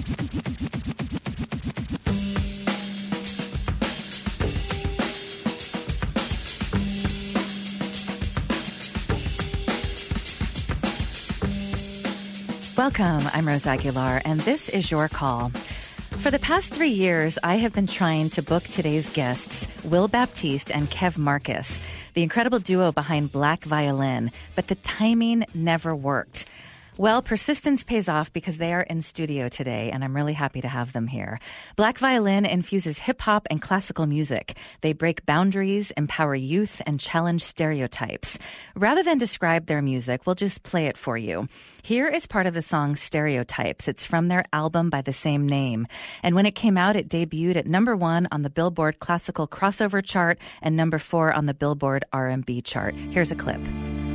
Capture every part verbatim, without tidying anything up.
Welcome, I'm Rose Aguilar, and this is Your Call. For the past three years, I have been trying to book today's guests, Will Baptiste and Kev Marcus, the incredible duo behind Black Violin, but the timing never worked. Well, persistence pays off because they are in studio today, and I'm really happy to have them here. Black Violin infuses hip-hop and classical music. They break boundaries, empower youth, and challenge stereotypes. Rather than describe their music, we'll just play it for you. Here is part of the song Stereotypes. It's from their album by the same name. And when it came out, it debuted at number one on the Billboard Classical Crossover chart and number four on the Billboard R and B chart. Here's a clip.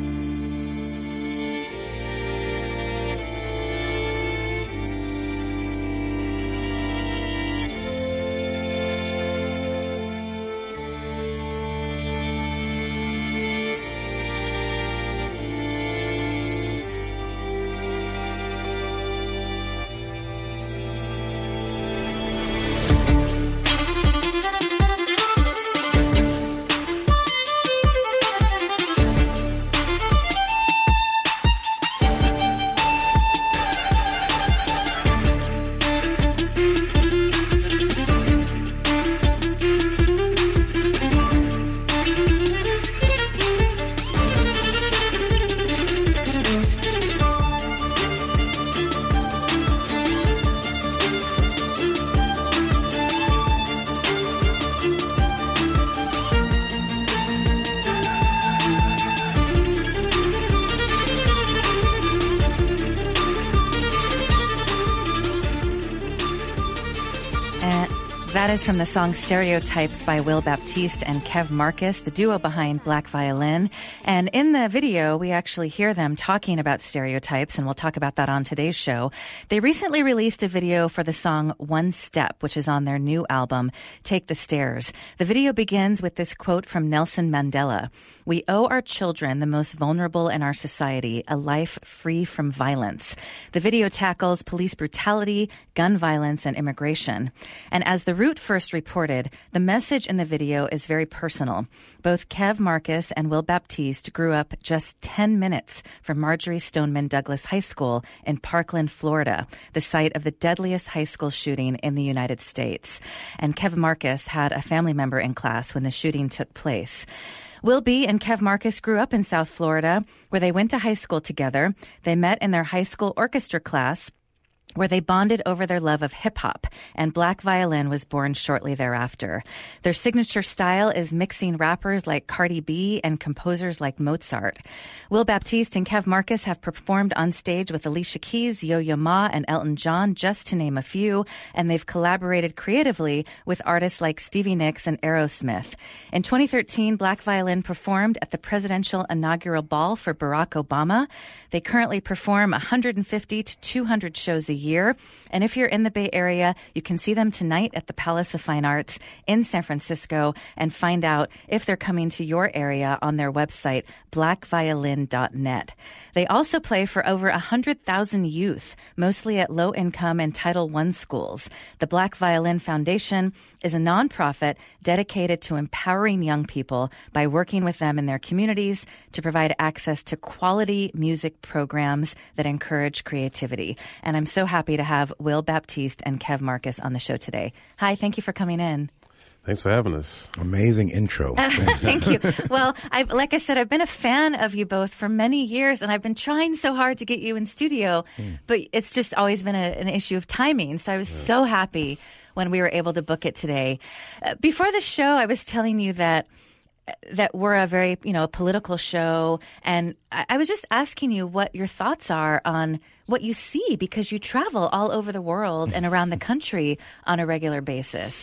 That is from the song Stereotypes by Will Baptiste and Kev Marcus, the duo behind Black Violin. And in the video, we actually hear them talking about stereotypes, and we'll talk about that on today's show. They recently released a video for the song One Step, which is on their new album, Take the Stairs. The video begins with this quote from Nelson Mandela: "We owe our children, the most vulnerable in our society, a life free from violence." The video tackles police brutality, gun violence, and immigration. And as the Root first reported, the message in the video is very personal. Both Kev Marcus and Will Baptiste grew up just ten minutes from Marjory Stoneman Douglas High School in Parkland, Florida, the site of the deadliest high school shooting in the United States. And Kev Marcus had a family member in class when the shooting took place. Will B. and Kev Marcus grew up in South Florida, where they went to high school together. They met in their high school orchestra class, where they bonded over their love of hip-hop, and Black Violin was born shortly thereafter. Their signature style is mixing rappers like Cardi B and composers like Mozart. Will Baptiste and Kev Marcus have performed on stage with Alicia Keys, Yo-Yo Ma, and Elton John, just to name a few, and they've collaborated creatively with artists like Stevie Nicks and Aerosmith. In twenty thirteen, Black Violin performed at the presidential inaugural ball for Barack Obama. They currently perform one hundred fifty to two hundred shows a year. And if you're in the Bay Area, you can see them tonight at the Palace of Fine Arts in San Francisco and find out if they're coming to your area on their website, black violin dot net. They also play for over one hundred thousand youth, mostly at low-income and Title one schools. The Black Violin Foundation is a nonprofit dedicated to empowering young people by working with them in their communities to provide access to quality music programs that encourage creativity. And I'm so happy to have Will Baptiste and Kev Marcus on the show today. Hi, thank you for coming in. Thanks for having us. Amazing intro. Uh, thank you. Well, I've, like I said, I've been a fan of you both for many years, and I've been trying so hard to get you in studio, mm. but it's just always been a, an issue of timing. So I was yeah. so happy when we were able to book it today. Uh, before the show, I was telling you that that we're a very, you know, political show, and I, I was just asking you what your thoughts are on what you see, because you travel all over the world and around the country on a regular basis.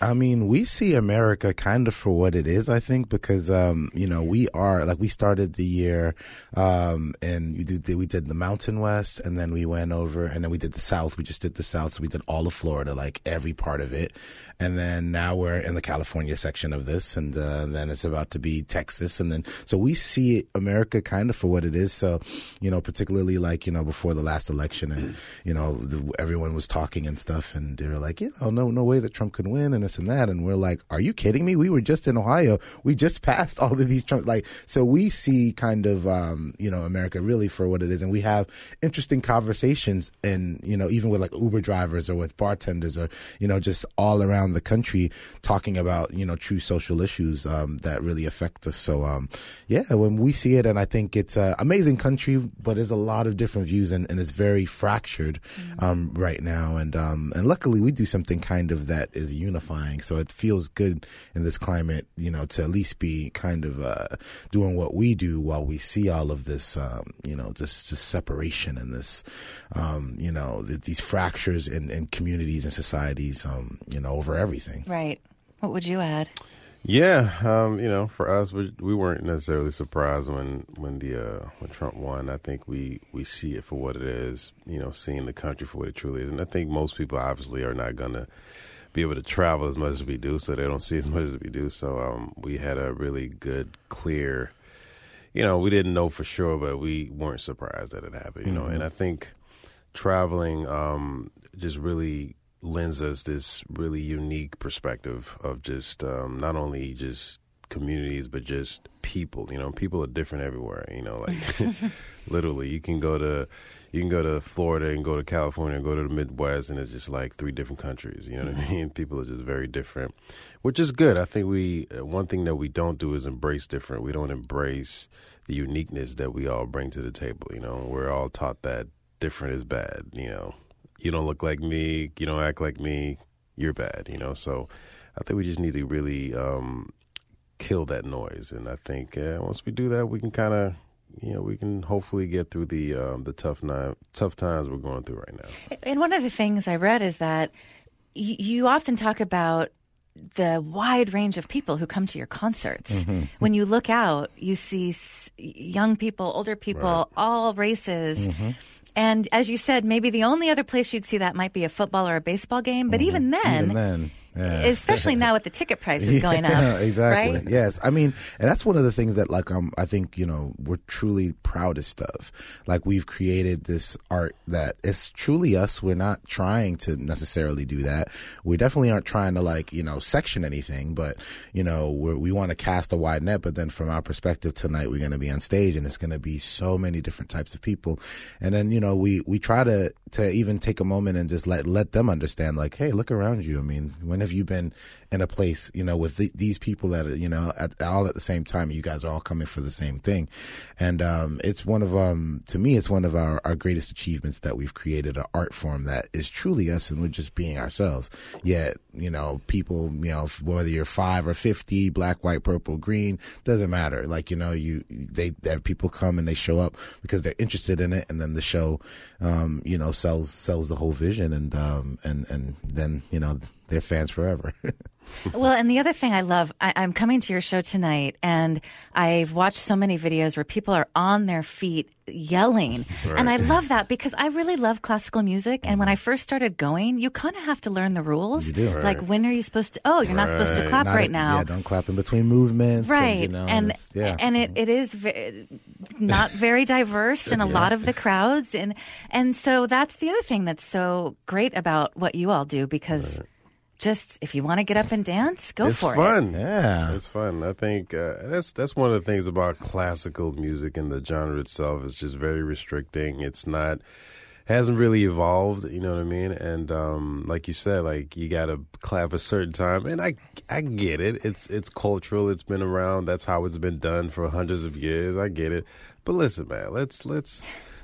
I mean, we see America kind of for what it is, I think, because, um, you know, we are, like, we started the year, um, and we did, we did the Mountain West, and then we went over, and then we did the South. We just did the South, so we did all of Florida, like, every part of it. And then now we're in the California section of this, and, uh, and then it's about to be Texas. And then, so we see America kind of for what it is. So, you know, particularly, like, you know, before the last election, and, you know, the, everyone was talking and stuff, and they were like, you know, no, no way that Trump could win, and this and that. And we're like, are you kidding me? We were just in Ohio. We just passed all of these Trump, like, so we see kind of, um, you know, America really for what it is. And we have interesting conversations, and, you know, even with like Uber drivers or with bartenders or, you know, just all around the country talking about, you know, true social issues, um, that really affect us. So, um, yeah, when we see it, and I think it's an amazing country, but there's a lot of different views, and, and it's very fractured, mm-hmm. um, right now. And, um, and luckily we do something kind of that is unifying. So it feels good in this climate, you know, to at least be kind of uh, doing what we do while we see all of this, um, you know, just, just separation and this, um, you know, th- these fractures in, in communities and societies, um, you know, over everything. Right. What would you add? Yeah, um, you know, for us, we, we weren't necessarily surprised when when the uh, when Trump won. I think we, we see it for what it is, you know, seeing the country for what it truly is. And I think most people obviously are not going to be able to travel as much as we do, so they don't see as much as we do. So um, we had a really good, clear, you know, we didn't know for sure, but we weren't surprised that it happened, you mm-hmm. know. And I think traveling um, just really lends us this really unique perspective of just um, not only just communities, but just people. You know, people are different everywhere, you know, like literally you can go to You can go to Florida and go to California and go to the Midwest, and it's just like three different countries. You know what I mean? People are just very different, which is good. I think we one thing that we don't do is embrace different. We don't embrace the uniqueness that we all bring to the table. You know, we're all taught that different is bad. You know, you don't look like me, you don't act like me, you're bad. You know, so I think we just need to really um, kill that noise. And I think uh, once we do that, we can kind of, you know, we can hopefully get through the um, the tough ni- tough times we're going through right now. And one of the things I read is that y- you often talk about the wide range of people who come to your concerts. Mm-hmm. When you look out, you see s- young people, older people, right. all races. Mm-hmm. And as you said, maybe the only other place you'd see that might be a football or a baseball game. But mm-hmm. even then, even then. Yeah. Especially now with the ticket prices going up. Yeah, exactly. Right? Yes. I mean, and that's one of the things that, like, um, I think, you know, we're truly proudest of. Like, we've created this art that is truly us. We're not trying to necessarily do that. We definitely aren't trying to, like, you know, section anything, but, you know, we're, we want to cast a wide net. But then from our perspective tonight, we're going to be on stage, and it's going to be so many different types of people. And then, you know, we, we try to, to even take a moment and just let, let them understand, like, hey, look around you. I mean, when have you been in a place, you know, with the, these people that are, you know, at, all at the same time, you guys are all coming for the same thing. And um, it's one of, um, to me, it's one of our, our greatest achievements that we've created an art form that is truly us, and we're just being ourselves. Yet, you know, people, you know, whether you're five or fifty, black, white, purple, green, doesn't matter. Like, you know, you, they, they people come and they show up because they're interested in it. And then the show, um, you know, sells, sells the whole vision. And, um, and, and then, you know, they're fans forever. Well, and the other thing I love, I, I'm coming to your show tonight, and I've watched so many videos where people are on their feet yelling. Right. And I love that because I really love classical music. And when I first started going, you kind of have to learn the rules. You do. Right. Like, when are you supposed to, oh, you're right. not supposed to clap not right a, now. Yeah, don't clap in between movements. Right. And, you know, and and, yeah. and it, it is v- not very diverse in a yeah. lot of the crowds. And, and so that's the other thing that's so great about what you all do, because right. just if you want to get up and dance, go it's for fun. it. Yeah, it's fun. I think uh, that's that's one of the things about classical music, and the genre itself is just very restricting. It's not hasn't really evolved. You know what I mean? And um, like you said, like you got to clap a certain time, and I I get it. It's it's cultural. It's been around. That's how it's been done for hundreds of years. I get it. But listen, man, let's let's.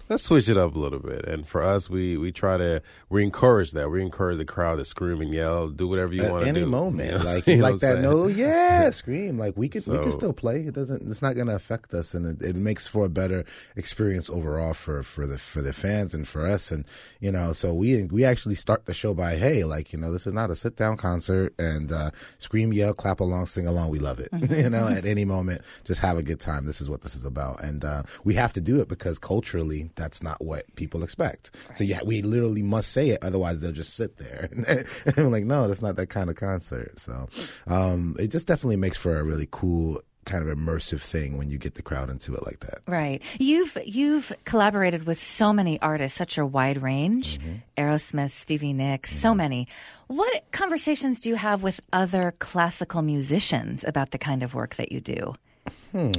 let's switch it up a little bit. And for us, we, we try to, we encourage that. We encourage the crowd to scream and yell, do whatever you want to do. At any moment. You know? Like, You know like what that, I'm no, saying? yeah, scream. Like, we could, we So- could still play. It doesn't, it's not going to affect us. And it, it makes for a better experience overall for, for the, for the fans and for us. And, you know, so we, we actually start the show by, hey, like, you know, this is not a sit down concert, and, uh, scream, yell, clap along, sing along. We love it. You know, at any moment, just have a good time. This is what this is about. And, uh, we have to do it because culturally, that's not what people expect. Right. So yeah, we literally must say it. Otherwise they'll just sit there. And I'm like, no, that's not that kind of concert. So, um, it just definitely makes for a really cool, kind of immersive thing when you get the crowd into it like that. Right. You've you've collaborated with so many artists, such a wide range. Mm-hmm. Aerosmith, Stevie Nicks, mm-hmm. so many. What conversations do you have with other classical musicians about the kind of work that you do? Hmm.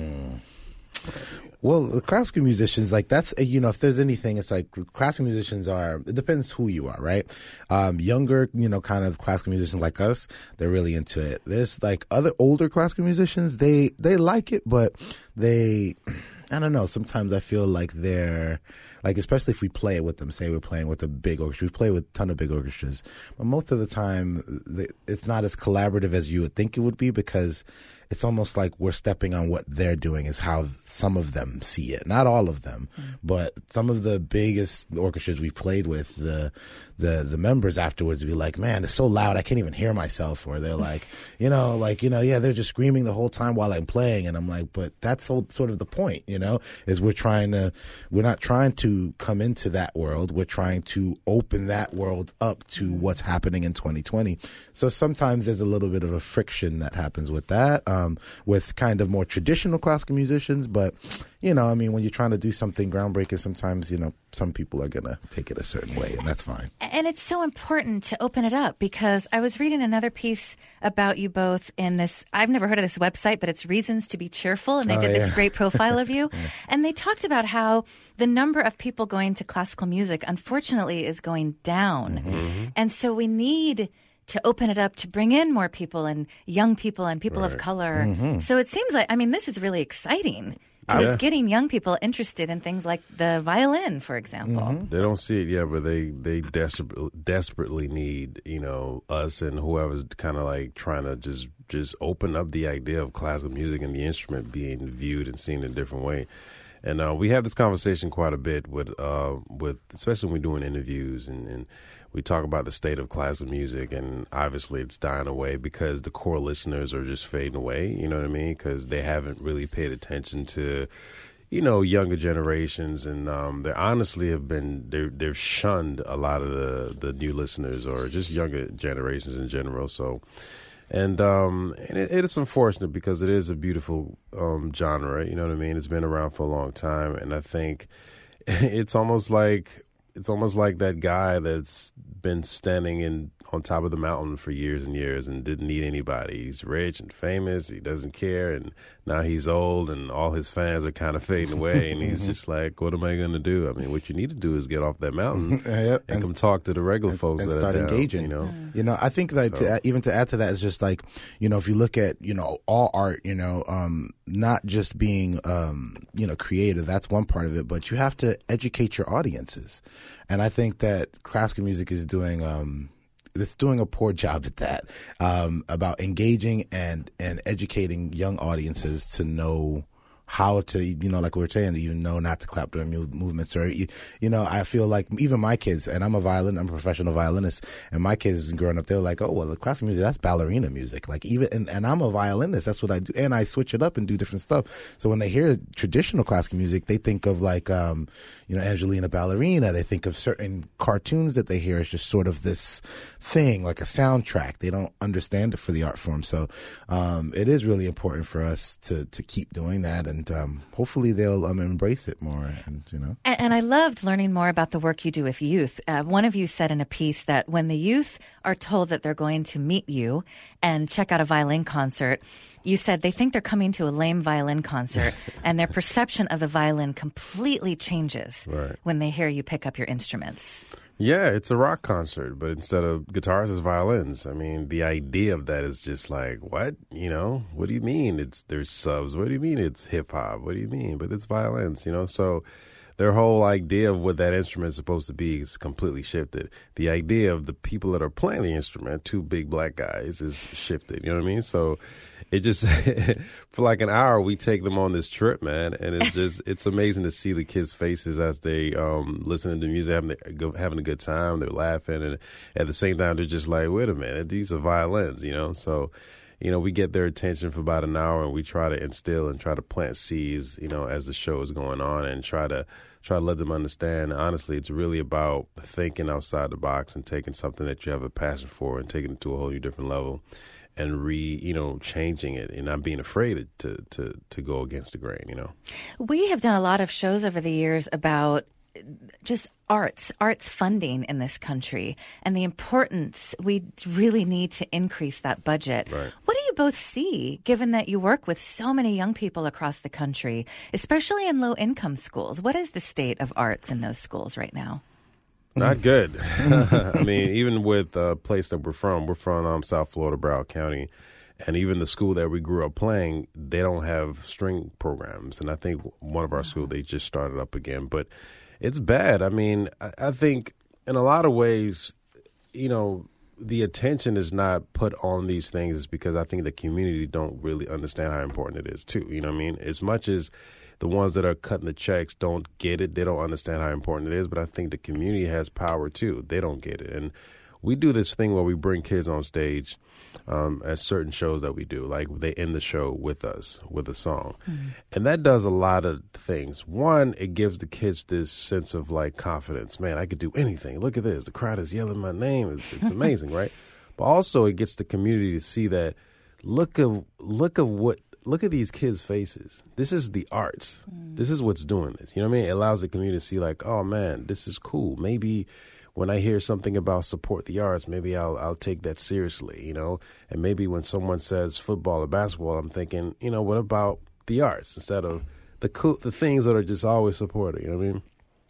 Well, classical musicians, like that's, you know, if there's anything, it's like classical musicians are, it depends who you are, right? Um, younger, you know, kind of classical musicians like us, they're really into it. There's like other older classical musicians, they, they like it, but they, I don't know, sometimes I feel like they're, like, especially if we play it with them, say we're playing with a big orchestra, we play with a ton of big orchestras, but most of the time it's not as collaborative as you would think it would be, because it's almost like we're stepping on what they're doing is how some of them see it. Not all of them, mm-hmm. but some of the biggest orchestras we played with, the the the members afterwards would be like, man, it's so loud, I can't even hear myself. Or they're like, you know, like, you know, yeah, they're just screaming the whole time while I'm playing. And I'm like, but that's whole, sort of the point, you know, is we're trying to, we're not trying to come into that world. We're trying to open that world up to what's happening in twenty twenty. So sometimes there's a little bit of a friction that happens with that. Um, Um, with kind of more traditional classical musicians, but you know, I mean, when you're trying to do something groundbreaking, sometimes, you know, some people are gonna take it a certain way, and that's fine. And it's so important to open it up, because I was reading another piece about you both in this, I've never heard of this website, but it's Reasons to Be Cheerful, and they oh, did yeah. this great profile of you. Yeah. And they talked about how the number of people going to classical music, unfortunately, is going down. Mm-hmm. And so we need to open it up to bring in more people, and young people and people right. of color. Mm-hmm. So it seems like, I mean, this is really exciting. Yeah. It's getting young people interested in things like the violin, for example. Mm-hmm. They don't see it yet, but they, they desperately, desperately need, you know, us and whoever's kind of like trying to just, just open up the idea of classical music and the instrument being viewed and seen in a different way. And uh, we have this conversation quite a bit with, uh, with especially when we're doing interviews, and, and we talk about the state of classical music, and obviously it's dying away because the core listeners are just fading away, you know what I mean? Because they haven't really paid attention to, you know, younger generations, and um, they honestly have been, they've shunned a lot of the, the new listeners, or just younger generations in general. So, and um, and it, it is unfortunate, because it is a beautiful um, genre, you know what I mean? It's been around for a long time, and I think it's almost like, it's almost like that guy that's been standing in on top of the mountain for years and years and didn't need anybody. He's rich and famous. He doesn't care. And now he's old, and all his fans are kind of fading away. And he's just like, what am I going to do? I mean, what you need to do is get off that mountain yep. and, and come talk to the regular and, folks and that start are down, engaging. You know, mm. you know, I think that so. to, even to add to that is just like, you know, if you look at, you know, all art, you know, um, not just being, um, you know, creative, that's one part of it, but you have to educate your audiences. And I think that classical music is doing, um, it's doing a poor job at that, um, about engaging and, and educating young audiences to know how to, you know, like we were saying, even know not to clap during mu- movements, or, you, you know, I feel like even my kids, and I'm a violin, I'm a professional violinist, and my kids growing up, they're like, oh, well, the classical music, that's ballerina music. Like even, and, and I'm a violinist, that's what I do. And I switch it up and do different stuff. So when they hear traditional classical music, they think of like, um, you know, Angelina Ballerina. They think of certain cartoons that they hear as just sort of this thing, like a soundtrack. They don't understand it for the art form. So, um, it is really important for us to, to keep doing that. And, And um, hopefully they'll um, embrace it more, and you know. And, and I loved learning more about the work you do with youth. Uh, one of you said in a piece that when the youth are told that they're going to meet you and check out a violin concert, you said they think they're coming to a lame violin concert, and their perception of the violin completely changes right. when they hear you pick up your instruments. Yeah, it's a rock concert, but instead of guitars, it's violins. I mean, the idea of that is just like, what? You know, what do you mean? It's there's subs. What do you mean it's hip hop? What do you mean? But it's violins, you know? So their whole idea of what that instrument is supposed to be is completely shifted. The idea of the people that are playing the instrument, two big black guys, is shifted. You know what I mean? So it just, for like an hour, we take them on this trip, man. And it's just, it's amazing to see the kids' faces as they um, listening to music, having a, having a good time. They're laughing. And at the same time, they're just like, wait a minute, these are violins, you know? So, you know, we get their attention for about an hour, and we try to instill and try to plant seeds, you know, as the show is going on, and try to try to let them understand, honestly, it's really about thinking outside the box and taking something that you have a passion for and taking it to a whole new different level and re, you know, changing it and not being afraid to, to, to go against the grain, you know. We have done a lot of shows over the years about just arts, arts funding in this country and the importance. We really need to increase that budget. Right. What do you both see, given that you work with so many young people across the country, especially in low-income schools? What is the state of arts in those schools right now? Not good. I mean, even with the place that we're from, we're from um, South Florida, Broward County, and even the school that we grew up playing, they don't have string programs. And I think one of our schools, they just started up again. But it's bad. I mean, I, I think in a lot of ways, you know, the attention is not put on these things is because I think the community don't really understand how important it is, too. You know what I mean? As much as the ones that are cutting the checks don't get it, they don't understand how important it is. But I think the community has power, too. They don't get it. And we do this thing where we bring kids on stage um, at certain shows that we do. Like they end the show with us, with a song. Mm-hmm. And that does a lot of things. One, it gives the kids this sense of like confidence. Man, I could do anything. Look at this. The crowd is yelling my name. It's, it's amazing, right? But also it gets the community to see that look of look of what look at these kids' faces. This is the arts. Mm. This is what's doing this. You know what I mean? It allows the community to see like, oh man, this is cool. Maybe when I hear something about support the arts, maybe I'll I'll take that seriously, you know? And maybe when someone says football or basketball, I'm thinking, you know, what about the arts instead of the cool, the things that are just always supported, you know what I mean?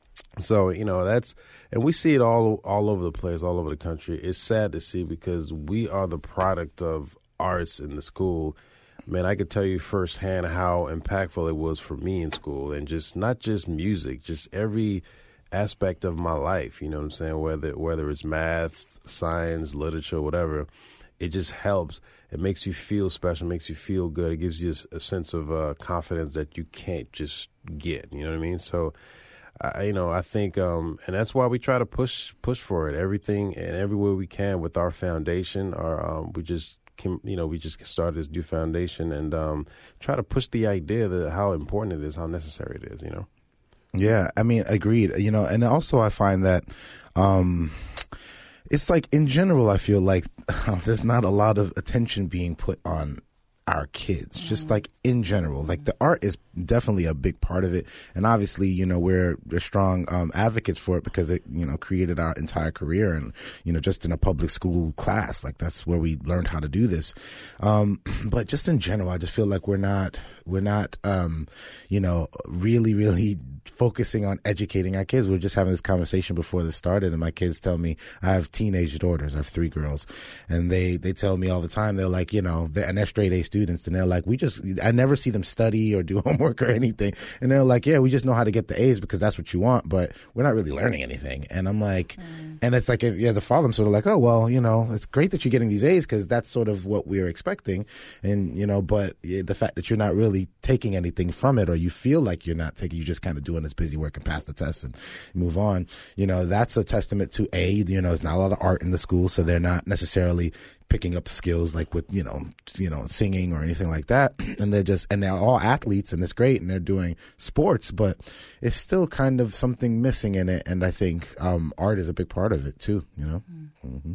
So, you know, that's, and we see it all all over the place, all over the country. It's sad to see because we are the product of arts in the school. Man, I could tell you firsthand how impactful it was for me in school, and just not just music, just every aspect of my life, you know what I'm saying? Whether whether it's math, science, literature, whatever, it just helps. It makes you feel special, makes you feel good. It gives you a, a sense of uh, confidence that you can't just get, you know what I mean? So, I, you know, I think, um, and that's why we try to push push for it, everything and everywhere we can with our foundation. Our um, we just Can, you know, we just started this new foundation and um, try to push the idea that how important it is, how necessary it is, you know? Yeah, I mean, agreed. You know, and also I find that um, it's like in general, I feel like there's not a lot of attention being put on our kids, just like in general. Like the art is definitely a big part of it, and obviously, you know, we're we're strong um, advocates for it because it, you know, created our entire career, and you know, just in a public school class, like that's where we learned how to do this. Um, but just in general, I just feel like we're not we're not um, you know, really really focusing on educating our kids. We were just having this conversation before this started, and my kids tell me, I have teenage daughters, I have three girls, and they they tell me all the time, they're like, you know, they're, and they're straight A students, and they're like, we just, I never see them study or do homework or anything, and they're like, yeah, we just know how to get the A's because that's what you want, but we're not really learning anything. And I'm like, mm. and it's like, if, yeah, the father, I'm sort of like, oh, well, you know, it's great that you're getting these A's because that's sort of what we're expecting, and you know, but yeah, the fact that you're not really taking anything from it, or you feel like you're not taking, you're just kind of doing this busy work and pass the test and move on, you know, that's a testament to A, you know, there's not a lot of art in the school, so they're not necessarily picking up skills like with, you know, you know, singing or anything like that. And they're just, and they're all athletes and it's great and they're doing sports, but it's still kind of something missing in it. And I think um, art is a big part of it too, you know? Mm-hmm.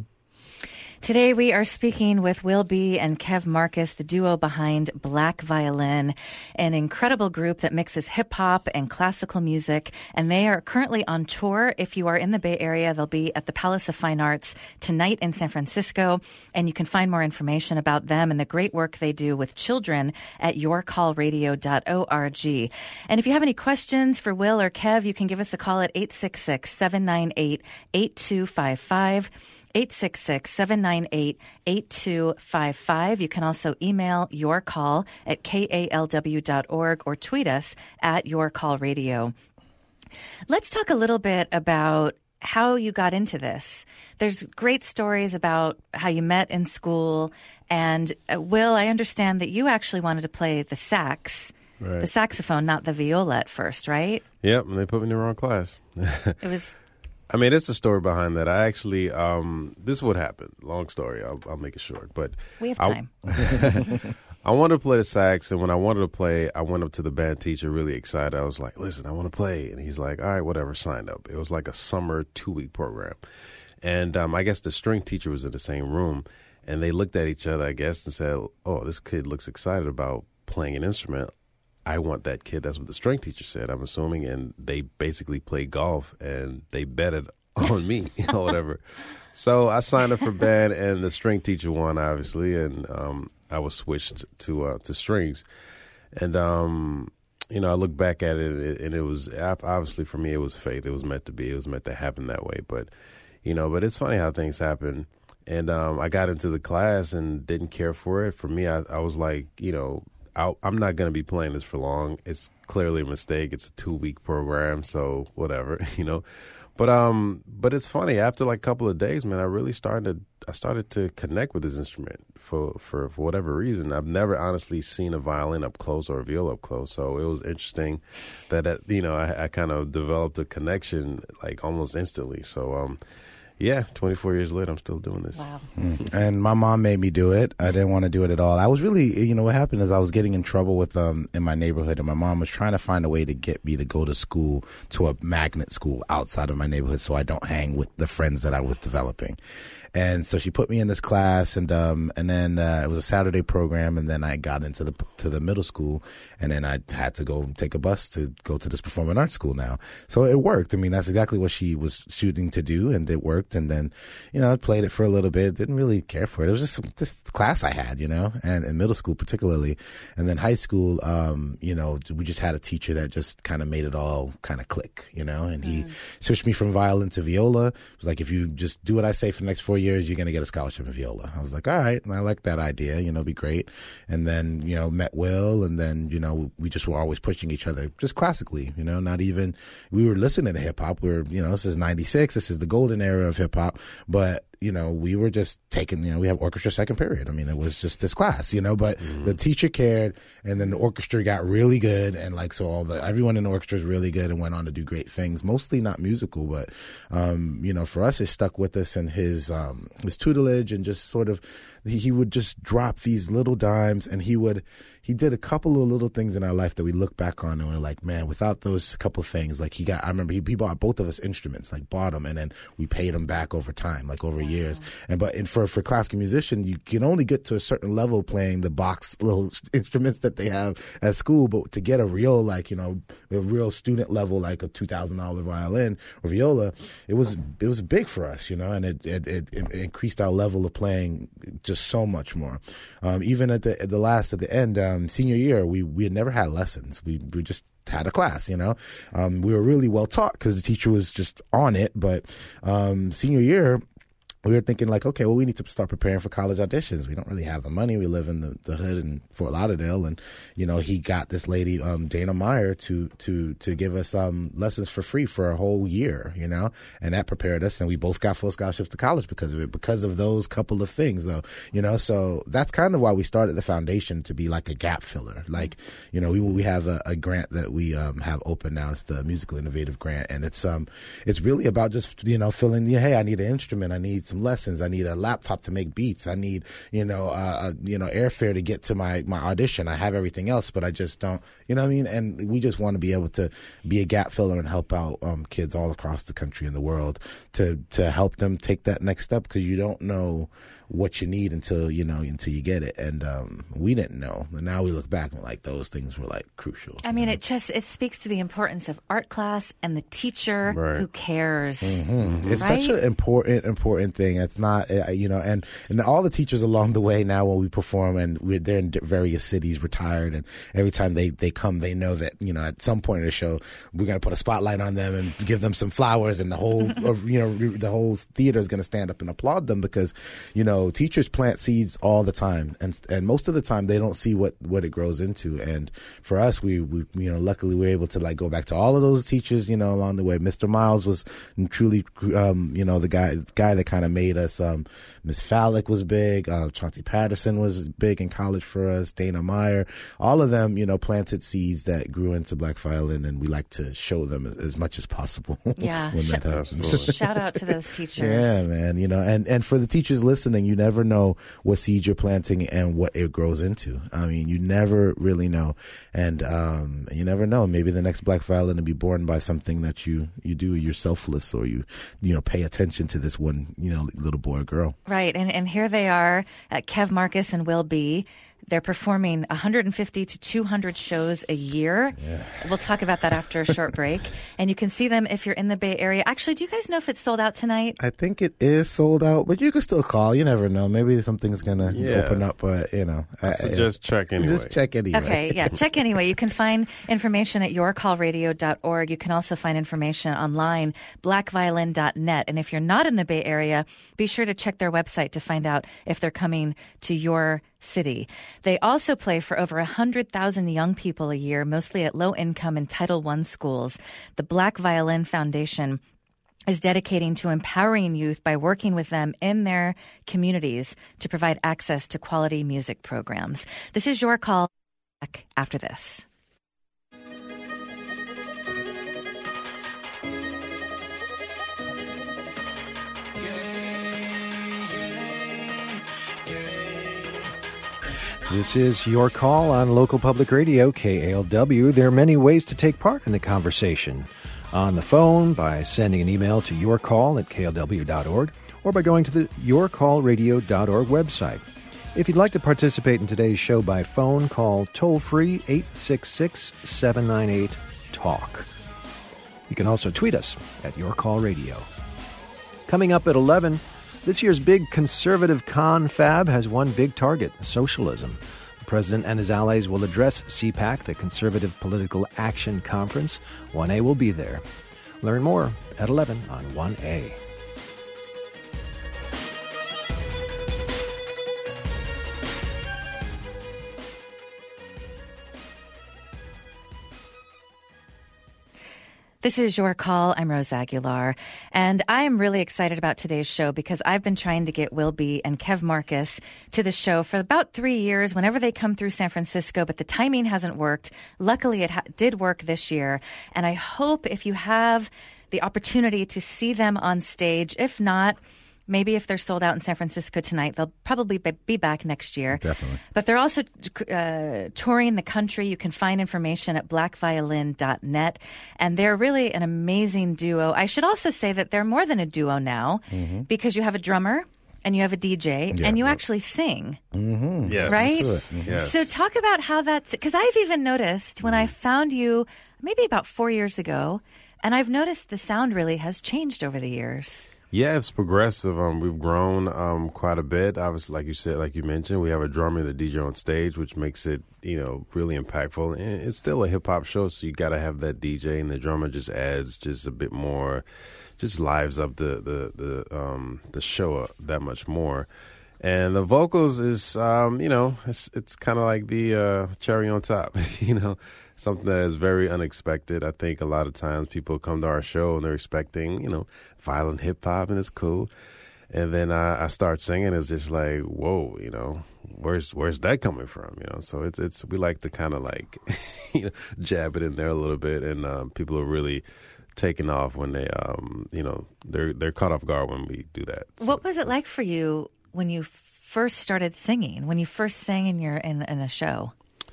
Today we are speaking with Will B. and Kev Marcus, the duo behind Black Violin, an incredible group that mixes hip-hop and classical music, and they are currently on tour. If you are in the Bay Area, they'll be at the Palace of Fine Arts tonight in San Francisco, and you can find more information about them and the great work they do with children at your call radio dot org. And if you have any questions for Will or Kev, you can give us a call at eight six six, seven nine eight, eight two five five. eight six six, seven nine eight, eight two five five. You can also email your call at K A L W dot org or tweet us at Your Call Radio. Let's talk a little bit about how you got into this. There's great stories about how you met in school. And uh, Will, I understand that you actually wanted to play the sax, right. the saxophone, not the viola at first, right? Yep, and they put me in the wrong class. It was... I mean, it's a story behind that. I actually, um, this is what happened. Long story. I'll, I'll make it short. But we have time. I, I wanted to play the sax, and when I wanted to play, I went up to the band teacher really excited. I was like, listen, I want to play. And he's like, all right, whatever, sign up. It was like a summer two-week program. And um, I guess the string teacher was in the same room, and they looked at each other, I guess, and said, oh, this kid looks excited about playing an instrument. I want that kid. That's what the string teacher said, I'm assuming. And they basically played golf, and they betted on me, you know, whatever. So I signed up for band, and the string teacher won, obviously, and um, I was switched to uh, to strings. And, um, you know, I look back at it, and it was, obviously for me, it was faith. It was meant to be. It was meant to happen that way. But, you know, but it's funny how things happen. And um, I got into the class and didn't care for it. For me, I, I was like, you know, I'll, I'm not going to be playing this for long. It's clearly a mistake. It's a two-week program, so whatever, you know. But um, but it's funny. After like a couple of days, man, I really started. I started to connect with this instrument for, for, for whatever reason. I've never honestly seen a violin up close or a viola up close, so it was interesting that, that you know I, I kind of developed a connection like almost instantly. So um. Yeah, twenty-four years later, I'm still doing this. Wow. Mm. And my mom made me do it. I didn't want to do it at all. I was really, you know, what happened is I was getting in trouble with um in my neighborhood, and my mom was trying to find a way to get me to go to school, to a magnet school outside of my neighborhood, so I don't hang with the friends that I was developing. And so she put me in this class, and um and then uh, it was a Saturday program, and then I got into the to the middle school, and then I had to go take a bus to go to this performing arts school now. So it worked. I mean, that's exactly what she was shooting to do, and it worked. And then, you know, I played it for a little bit. Didn't really care for it. It was just this class I had, you know, and in middle school particularly. And then high school, um, you know, we just had a teacher that just kind of made it all kind of click, you know, and he mm. switched me from violin to viola. It was like, if you just do what I say for the next four years, you're going to get a scholarship in viola. I was like, all right. And I like that idea, you know, be great. And then, you know, met Will, and then, you know, we just were always pushing each other just classically, you know, not even, we were listening to hip hop. We were, you know, this is ninety-six. This is the golden era of hip hop. But, you know, we were just taking, you know, we have orchestra second period. I mean, it was just this class, you know, but mm-hmm. the teacher cared, and then the orchestra got really good. And like, so all the, everyone in the orchestra is really good and went on to do great things, mostly not musical, but, um, you know, for us, it stuck with us, and his, um, his tutelage, and just sort of, he, he would just drop these little dimes, and he would, he did a couple of little things in our life that we look back on and we're like, man, without those couple of things, like he got, I remember he, he bought both of us instruments, like bought them, and then we paid them back over time, like over wow. years. And but in, for for classical musician, you can only get to a certain level playing the box little instruments that they have at school. But to get a real, like, you know, a real student level, like a two thousand dollar violin or viola, it was it was big for us, you know, and it it, it, it increased our level of playing just so much more. Um, even at the at the last at the end. Um, senior year, we, we had never had lessons. We we just had a class, you know. Um, we were really well taught because the teacher was just on it. But um, senior year, we were thinking like, okay, well, we need to start preparing for college auditions. We don't really have the money. We live in the, the hood in Fort Lauderdale. And, you know, he got this lady, um, Dana Meyer, to, to, to give us, um, lessons for free for a whole year, you know, and that prepared us. And we both got full scholarships to college because of it, because of those couple of things though, you know. So that's kind of why we started the foundation, to be like a gap filler. Like, you know, we, we have a, a grant that we, um, have open now. It's the Musical Innovative Grant. And it's, um, it's really about just, you know, filling the, hey, I need an instrument. I need some lessons. I need a laptop to make beats. I need, you know, uh, you know, airfare to get to my, my audition. I have everything else, but I just don't, you know what I mean? And we just want to be able to be a gap filler and help out um, kids all across the country and the world to, to help them take that next step, because you don't know what you need until, you know, until you get it. And um, we didn't know. And now we look back and like, those things were like crucial. I mean, know? it just, it speaks to the importance of art class and the teacher right. who cares. Mm-hmm. It's right? such an important, important thing. It's not, uh, you know, and, and all the teachers along the way now when we perform, and we're, they're in various cities, retired, and every time they, they come, they know that, you know, at some point in the show, we're going to put a spotlight on them and give them some flowers, and the whole, of, you know, the whole theater is going to stand up and applaud them, because, you know, know, teachers plant seeds all the time, and and most of the time they don't see what, what it grows into. And for us, we, we you know, luckily we were able to like go back to all of those teachers, you know, along the way. Mister Miles was truly, um, you know, the guy guy that kind of made us. Um, Miss Fallick was big. Uh, Chauncey Patterson was big in college for us. Dana Meyer, all of them, you know, planted seeds that grew into black violin, and we like to show them as, as much as possible. Yeah, when Sh- that happens. Shout out to those teachers. Yeah, man. You know, and, and for the teachers listening, you never know what seed you're planting and what it grows into. I mean, you never really know. And um, you never know. Maybe the next black violin will be born by something that you, you do. You're selfless, or you, you know, pay attention to this one, you know, little boy or girl. Right. And, and here they are, uh, Kev Marcus and Will B. They're performing one hundred fifty to two hundred shows a year. Yeah. We'll talk about that after a short break. And you can see them if you're in the Bay Area. Actually, do you guys know if it's sold out tonight? I think it is sold out, but you can still call. You never know. Maybe something's going to yeah. open up, but, you know. I suggest I, check anyway. Just check anyway. Okay, yeah, check anyway. You can find information at your call radio dot org. You can also find information online, black violin dot net. And if you're not in the Bay Area, be sure to check their website to find out if they're coming to your city. They also play for over one hundred thousand young people a year, mostly at low-income and Title I schools. The Black Violin Foundation is dedicating to empowering youth by working with them in their communities to provide access to quality music programs. This is Your Call. Back after this. This is Your Call on Local Public Radio, K A L W. There are many ways to take part in the conversation. On the phone, by sending an email to yourcall at K L W dot org, or by going to the your call radio dot org website. If you'd like to participate in today's show by phone, call toll-free eight six six, seven nine eight, talk. You can also tweet us at Your Call Radio. Coming up at eleven, this year's big conservative confab has one big target, socialism. The president and his allies will address C PAC, the Conservative Political Action Conference. one A will be there. Learn more at eleven on one A. This is Your Call. I'm Rose Aguilar, and I am really excited about today's show because I've been trying to get Will B. and Kev Marcus to the show for about three years whenever they come through San Francisco, but the timing hasn't worked. Luckily, it ha- did work this year, and I hope if you have the opportunity to see them on stage, if not, maybe if they're sold out in San Francisco tonight, they'll probably be back next year. Definitely. But they're also uh, touring the country. You can find information at black violin dot net. And they're really an amazing duo. I should also say that they're more than a duo now mm-hmm. because you have a drummer and you have a D J yeah, and you right. actually sing. Mm-hmm. Yes. Right? Mm-hmm. Yes. So talk about how that's... Because I've even noticed when I found you maybe about four years ago, and I've noticed the sound really has changed over the years. Yeah, it's progressive. Um, we've grown um, quite a bit. Obviously, like you said, like you mentioned, we have a drummer and a D J on stage, which makes it, you know, really impactful. And it's still a hip hop show, so you got to have that D J, and the drummer just adds just a bit more, just lives up the the the um, the show that much more. And the vocals is, um, you know, it's it's kind of like the uh, cherry on top, you know. Something that is very unexpected. I think a lot of times people come to our show and they're expecting, you know, violent hip hop, and it's cool. And then I, I start singing, it's just like, whoa, you know, where's where's that coming from? You know, so it's it's we like to kind of like, you know, jab it in there a little bit, and um, people are really taking off when they, um, you know, they're they're caught off guard when we do that. So. What was it like for you when you first started singing? When you first sang in your in, in a show?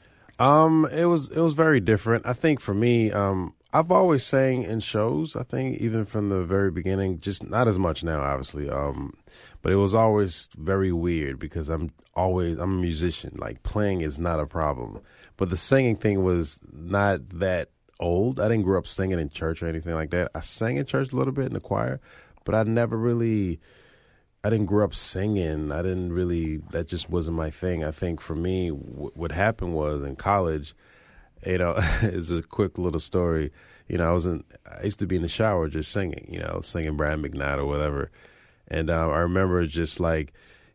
Um, it was it was very different. I think for me, um, I've always sang in shows. I think even from the very beginning, just not as much now, obviously. Um, but it was always very weird because I'm always I'm a musician. Like playing is not a problem, but the singing thing was not that old. I didn't grow up singing in church or anything like that. I sang in church a little bit in the choir, but I never really. I didn't grow up singing. I didn't really, that just wasn't my thing. I think for me, w- what happened was in college, you know, it's a quick little story. You know, I was in, I used to be in the shower just singing, you know, singing Brian McKnight or whatever. And uh, I remember just like,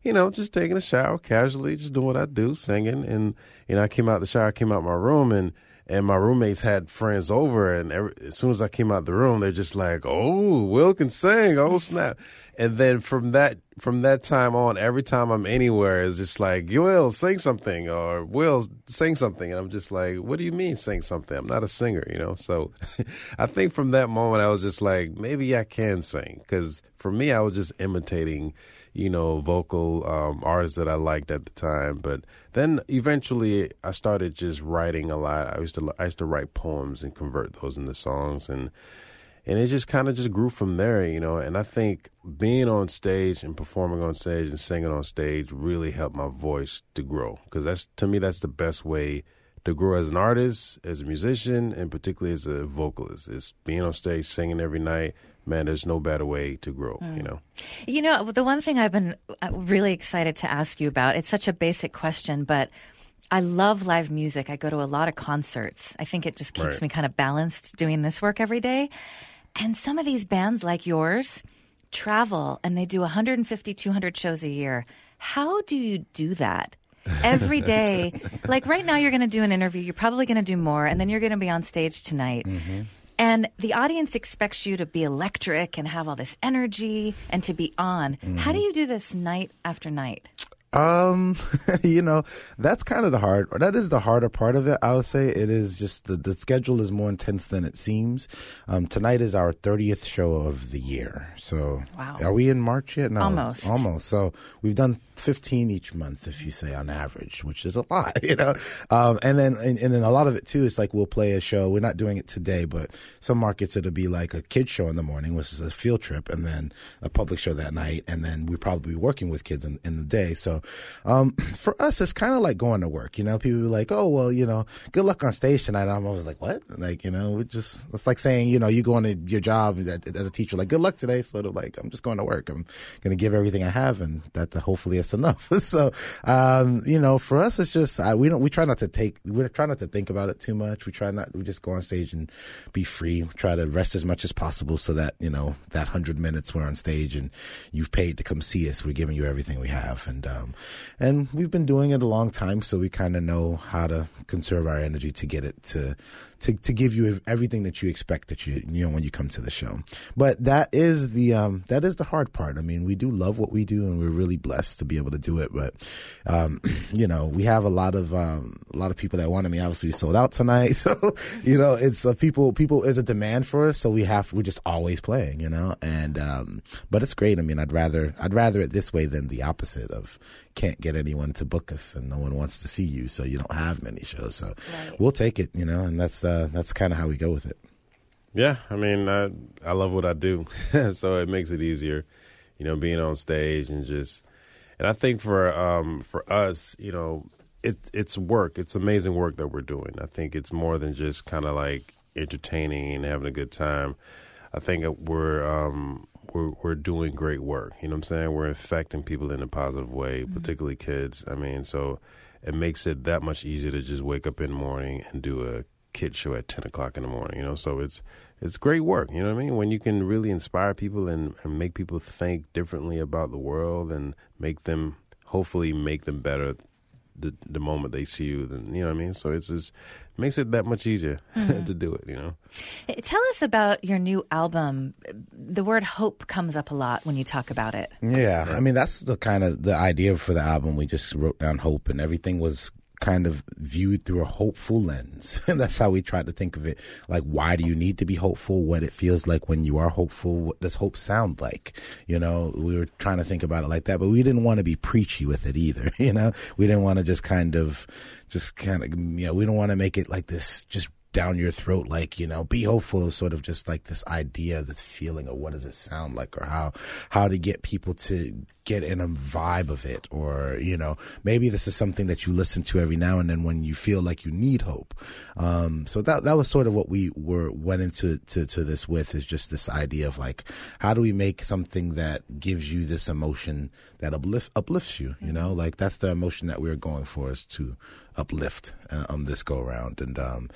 you know, just taking a shower casually, just doing what I do, singing. And, you know, I came out the shower, I came out my room, and, and my roommates had friends over. And every, as soon as I came out the room, they're just like, oh, Will can sing. Oh, snap. And then from that from that time on, every time I'm anywhere, it's just like, Will, sing something, or Will, sing something. And I'm just like, what do you mean sing something? I'm not a singer, you know? So I think from that moment, I was just like, maybe I can sing. Because for me, I was just imitating, you know, vocal um, artists that I liked at the time. But then eventually I started just writing a lot. I used to I used to write poems and convert those into songs. And And it just kind of just grew from there, you know. And I think being on stage and performing on stage and singing on stage really helped my voice to grow. Because that's, to me, that's the best way to grow as an artist, as a musician, and particularly as a vocalist. Is being on stage, singing every night. Man, there's no better way to grow, mm. you know. You know, the one thing I've been really excited to ask you about, it's such a basic question, but I love live music. I go to a lot of concerts. I think it just keeps right. me kind of balanced doing this work every day. And some of these bands like yours travel and they do one hundred fifty, two hundred shows a year. How do you do that every day? Like right now you're going to do an interview. You're probably going to do more. And then you're going to be on stage tonight. Mm-hmm. And the audience expects you to be electric and have all this energy and to be on. Mm-hmm. How do you do this night after night? Um, you know, that's kind of the hard, that is the harder part of it. I would say it is just the, the schedule is more intense than it seems. Um, tonight is our thirtieth show of the year. So wow. Are we in March yet? No, almost, almost. So we've done fifteen each month, if you say on average, which is a lot, you know? Um, and then, and, and then a lot of it too is like, we'll play a show. We're not doing it today, but some markets it'll be like a kid show in the morning, which is a field trip, and then a public show that night. And then we probably be working with kids in, in the day. So, Um, for us, it's kind of like going to work, you know, people be like, oh, well, you know, good luck on stage tonight. I'm always like, what? Like, you know, we just, it's like saying, you know, you going to your job as a teacher, like, good luck today. Sort of like, I'm just going to work. I'm going to give everything I have, and that uh, hopefully it's enough. So, um, you know, for us, it's just, uh, we don't, we try not to take, we try not to think about it too much. We try not, we just go on stage and be free, try to rest as much as possible so that, you know, that hundred minutes we're on stage and you've paid to come see us. We're giving you everything we have. And, um, And we've been doing it a long time, so we kind of know how to conserve our energy to get it to, to, to give you everything that you expect that you, you know, when you come to the show. But that is the, um, that is the hard part. I mean, we do love what we do, and we're really blessed to be able to do it. But, um, you know, we have a lot of, um, a lot of people that wanted me. Obviously, we sold out tonight. So, you know, it's uh, people, people, there's a demand for us. So we have, we're just always playing, you know, and, um, but it's great. I mean, I'd rather, I'd rather it this way than the opposite of can't get anyone to book us and no one wants to see you. So you don't have many shows. So right. We'll take it, you know, and that's, uh, that's kind of how we go with it. Yeah. I mean, I, I love what I do. So it makes it easier, you know, being on stage and just, and I think for, um, for us, you know, it, it's work. It's amazing work that we're doing. I think it's more than just kind of like entertaining and having a good time. I think we're, um, we're, we're doing great work. You know what I'm saying? We're affecting people in a positive way, mm-hmm. particularly kids. I mean, so it makes it that much easier to just wake up in the morning and do a kid show at ten o'clock in the morning, you know? So it's, it's great work. You know what I mean? When you can really inspire people and, and make people think differently about the world and make them, hopefully make them better the the moment they see you, then, you know what I mean? So it's just makes it that much easier mm-hmm. to do it, you know? Tell us about your new album. The word hope comes up a lot when you talk about it. Yeah. I mean, that's the kind of the idea for the album. We just wrote down hope, and everything was kind of viewed through a hopeful lens. And that's how we tried to think of it. Like, why do you need to be hopeful? What it feels like when you are hopeful? What does hope sound like? You know, we were trying to think about it like that, but we didn't want to be preachy with it either. You know, we didn't want to just kind of, just kind of, you know, we don't want to make it like this, just down your throat, like, you know, be hopeful, sort of just like this idea, this feeling of what does it sound like, or how, how to get people to get in a vibe of it. Or, you know, maybe this is something that you listen to every now and then when you feel like you need hope. Um, so that, that was sort of what we were, went into, to, to this with, is just this idea of like, how do we make something that gives you this emotion that uplift, uplifts you, you know, like that's the emotion that we're going for, is to uplift uh, um, this go around. And, um, and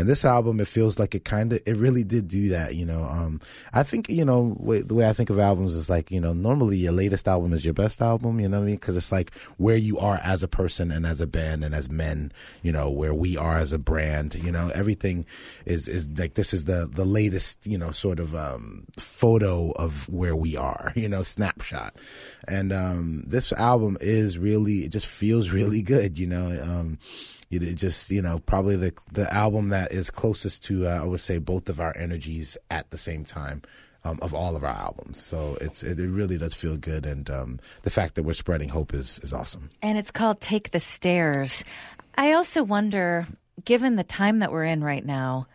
And this album, it feels like it kind of, it really did do that, you know. Um, I think, you know, way, the way I think of albums is like, you know, normally your latest album is your best album, you know what I mean? Because it's like where you are as a person and as a band and as men, you know, where we are as a brand, you know, everything is, is like, this is the, the latest, you know, sort of um, photo of where we are, you know, snapshot. And um, this album is really, it just feels really good, you know. Um, it, it just, you know, probably the the album that is closest to, uh, I would say, both of our energies at the same time. Um, of all of our albums. So it's it, it really does feel good. And um, the fact that we're spreading hope is, is awesome. And it's called Take the Stairs. I also wonder, given the time that we're in right now,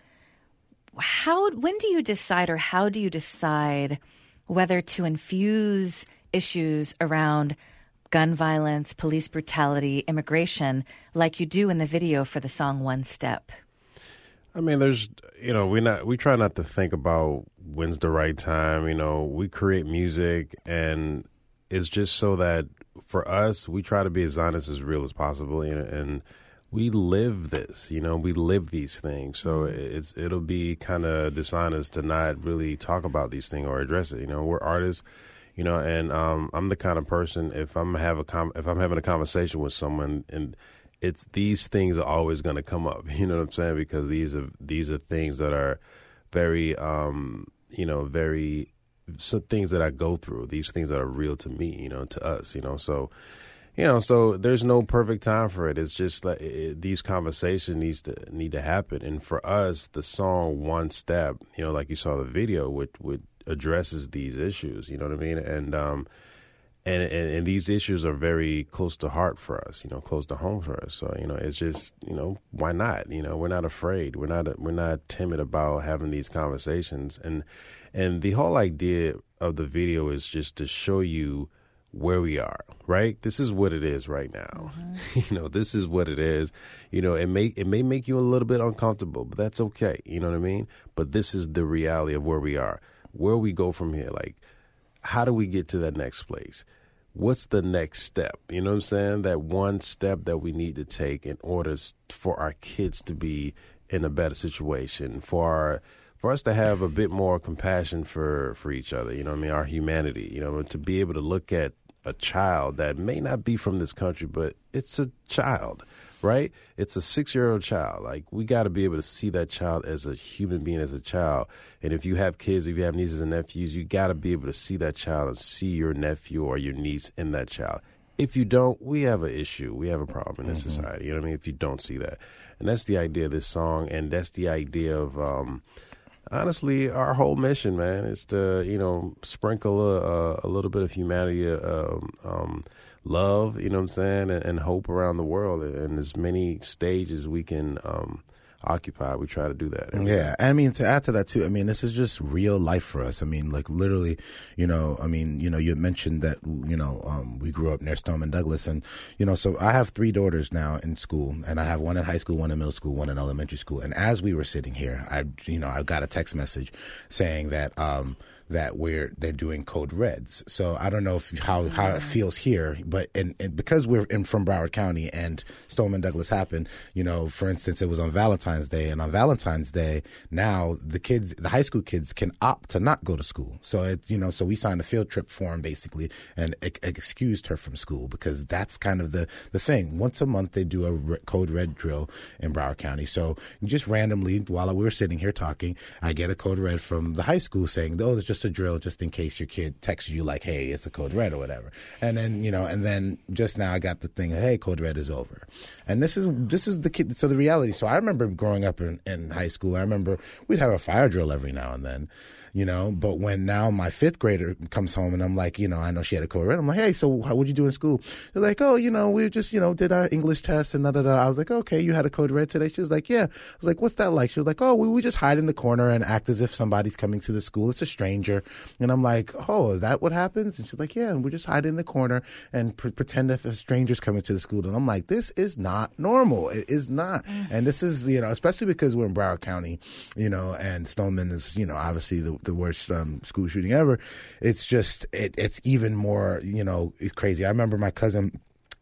how when do you decide or how do you decide whether to infuse issues around gun violence, police brutality, immigration, like you do in the video for the song One Step? I mean, there's, you know, we not we try not to think about when's the right time. You know, we create music, and it's just so that for us, we try to be as honest, as real as possible, and, and we live this. You know, we live these things, so it's it'll be kind of dishonest to not really talk about these things or address it. You know, we're artists, you know, and um, I'm the kind of person, if I'm have a com- if I'm having a conversation with someone and it's these things are always going to come up, you know what I'm saying? Because these are these are things that are very, um, you know, very some things that I go through. These things that are real to me, you know, to us, you know. So, you know, so there's no perfect time for it. It's just like it, these conversations needs to need to happen. And for us, the song One Step, you know, like you saw the video, which which addresses these issues. You know what I mean? And um, And, and and these issues are very close to heart for us, you know, close to home for us. So, you know, it's just, you know, why not? You know, we're not afraid. We're not we're not timid about having these conversations. And and the whole idea of the video is just to show you where we are, right? This is what it is right now. Mm-hmm. You know, this is what it is. You know, it may it may make you a little bit uncomfortable, but that's okay. You know what I mean? But this is the reality of where we are, where we go from here. Like, how do we get to that next place? What's the next step? You know what I'm saying? That one step that we need to take in order for our kids to be in a better situation, for our, for us to have a bit more compassion for, for each other, you know what I mean? Our humanity, you know, to be able to look at a child that may not be from this country, but it's a child, right? It's a six-year-old child. Like, we got to be able to see that child as a human being, as a child. And if you have kids, if you have nieces and nephews, you got to be able to see that child and see your nephew or your niece in that child. If you don't, we have an issue. We have a problem in this mm-hmm. society. You know what I mean? If you don't see that. And that's the idea of this song, and that's the idea of, um, honestly, our whole mission, man, is to, you know, sprinkle a, a little bit of humanity, um, um love, you know what I'm saying, and, and hope around the world, and as many stages we can um, occupy, we try to do that. Yeah, I mean, to add to that too, I mean, this is just real life for us. I mean, like literally, you know, I mean, you know, you mentioned that, you know, um, we grew up near Stoneman Douglas, and, you know, so I have three daughters now in school, and I have one in high school, one in middle school, one in elementary school. And as we were sitting here, I, you know, I got a text message saying that, um, that we're they're doing Code Reds. So I don't know if how how it feels here, but and, and because we're in from Broward County and Stoneman Douglas happened, you know, for instance, it was on Valentine's Day, and on Valentine's Day now the kids, the high school kids, can opt to not go to school. So it, you know, so we signed a field trip form basically and it, it excused her from school, because that's kind of the the thing. Once a month they do a re- Code Red drill in Broward County. So just randomly while we were sitting here talking, I get a Code Red from the high school saying, "Oh, it's just a drill, just in case your kid texts you like, hey, it's a Code Red or whatever." And then, you know, and then just now I got the thing, hey, Code Red is over. And this is this is the kid, so the reality. So I remember growing up in, in high school, I remember we'd have a fire drill every now and then, you know, but when now my fifth grader comes home and I'm like, you know, I know she had a Code Red. I'm like, hey, so how, what'd you do in school? They're like, oh, you know, we just, you know, did our English test and da da da. I was like, okay, you had a Code Red today? She was like, yeah. I was like, what's that like? She was like, oh, we, we just hide in the corner and act as if somebody's coming to the school. It's a stranger. And I'm like, oh, is that what happens? And she's like, yeah, and we just hide in the corner and pre- pretend if a stranger's coming to the school. And I'm like, this is not normal. It is not. And this is, you know, especially because we're in Broward County, you know, and Stoneman is, you know, obviously the, the worst um, school shooting ever. It's just, it, it's even more, you know, it's crazy. I remember my cousin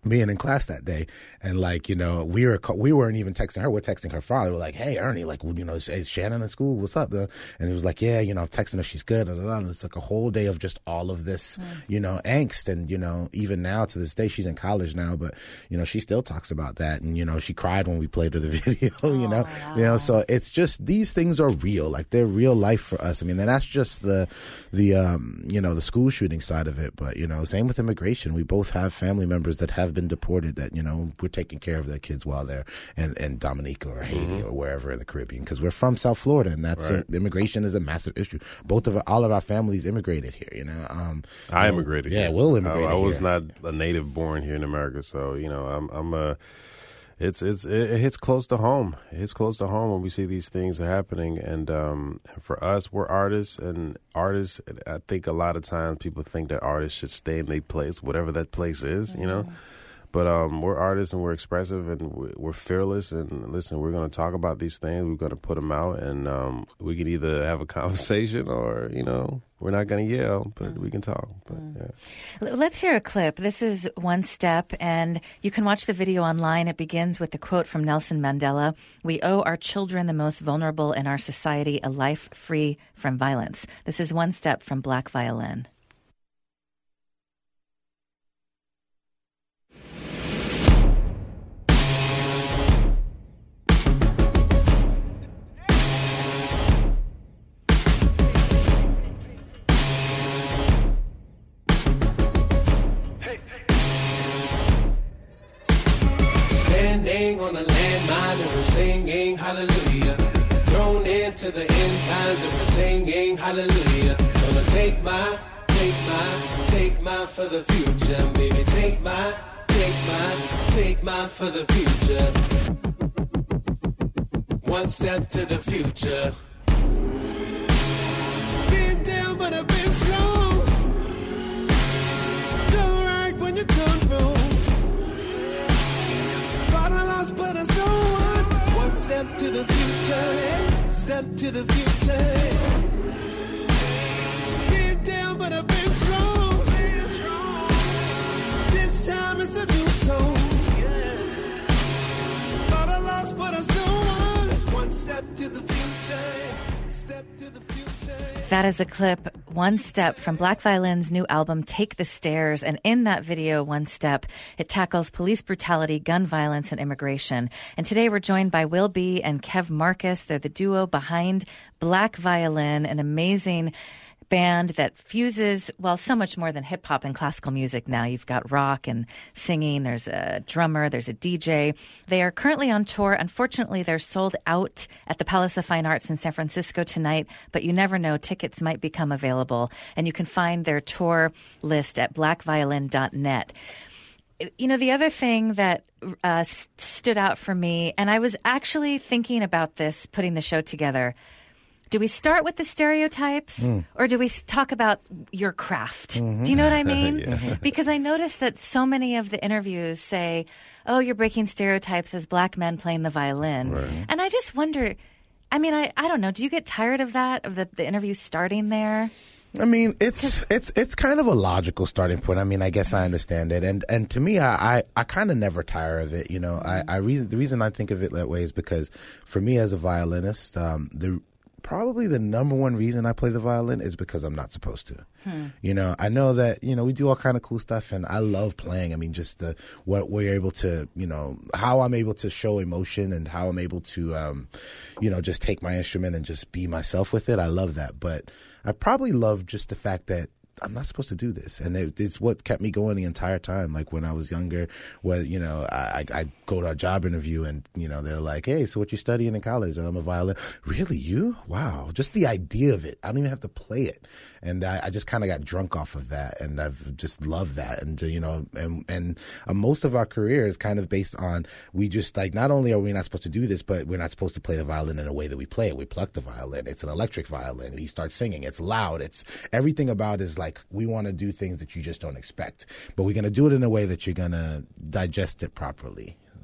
being in class that day, and like, you know, we were we weren't even texting her, we're texting her father. We're like, hey Ernie, like, you know, is, is Shannon in school, what's up? And he was like, yeah, you know, I'm texting her, she's good. And it's like a whole day of just all of this, mm. you know, angst. And, you know, even now to this day, she's in college now, but, you know, she still talks about that. And, you know, she cried when we played her the video. you oh, know wow. you know, so it's just, these things are real, like they're real life for us. I mean, and that's just the the um you know, the school shooting side of it. But, you know, same with immigration. We both have family members that have been deported that, you know, we're taking care of their kids while they're in, in Dominica or Haiti mm-hmm. or wherever in the Caribbean, because we're from South Florida, and that's right. a, immigration is a massive issue. Both of our, all of our families immigrated here, you know. Um, I you know, immigrated yeah, here. Will immigrated I, I was here. not a native born here in America, so, you know, I'm I'm a It's it's it hits close to home. It hits close to home when we see these things happening, and um, for us, we're artists, and artists. I think a lot of times people think that artists should stay in their place, whatever that place is, mm-hmm. you know. But um, we're artists, and we're expressive, and we're fearless. And listen, we're going to talk about these things. We're going to put them out, and um, we can either have a conversation, or, you know, we're not going to yell, but mm. we can talk. But, mm. yeah. Let's hear a clip. This is One Step, and you can watch the video online. It begins with the quote from Nelson Mandela: "We owe our children, the most vulnerable in our society, a life free from violence." This is One Step from Black Violin. On a landmine and we're singing hallelujah. Thrown into the end times and we're singing hallelujah. Gonna take my, take my, take my for the future. Baby, take my, take my, take my for the future. One step to the future. Been down but I've been strong. Don't right when you turn wrong. But as no one, one step to the future, step to the future. Been down, but I've been strong. This time it's a new song. Thought I lost, but I still won. One step to the future, step to the future. That is a clip, One Step, from Black Violin's new album, Take the Stairs. And in that video, One Step, it tackles police brutality, gun violence, and immigration. And today we're joined by Will B. and Kev Marcus. They're the duo behind Black Violin, an amazing band that fuses, well, so much more than hip-hop and classical music now. You've got rock and singing. There's a drummer. There's a D J. They are currently on tour. Unfortunately, they're sold out at the Palace of Fine Arts in San Francisco tonight, but you never know. Tickets might become available, and you can find their tour list at black violin dot net. You know, the other thing that uh, st- stood out for me, and I was actually thinking about this, putting the show together, do we start with the stereotypes mm. or do we talk about your craft? Mm-hmm. Do you know what I mean? yeah. Because I noticed that so many of the interviews say, oh, you're breaking stereotypes as black men playing the violin. Right. And I just wonder, I mean, I, I don't know, do you get tired of that, of the, the interview starting there? I mean, it's it's it's kind of a logical starting point. I mean, I guess I understand it, and and to me, I I, I kind of never tire of it. You know, I, I reason the reason I think of it that way is because for me as a violinist, um, the probably the number one reason I play the violin is because I'm not supposed to. Hmm. You know, I know that, you know, we do all kind of cool stuff, and I love playing. I mean, just the what we're able to, you know, how I'm able to show emotion and how I'm able to, um, you know, just take my instrument and just be myself with it. I love that. But I probably love just the fact that I'm not supposed to do this. And it, it's what kept me going the entire time. Like when I was younger, where, you know, I, I go to a job interview and, you know, they're like, hey, so what you studying in college? And I'm a violin. Really? You? Wow. Just the idea of it. I don't even have to play it. And I, I just kind of got drunk off of that. And I've just loved that. And, you know, and, and uh, most of our career is kind of based on, we just like, not only are we not supposed to do this, but we're not supposed to play the violin in a way that we play it. We pluck the violin. It's an electric violin. We start singing. It's loud. It's everything about it is like, Like we want to do things that you just don't expect, but we're going to do it in a way that you're going to digest it properly.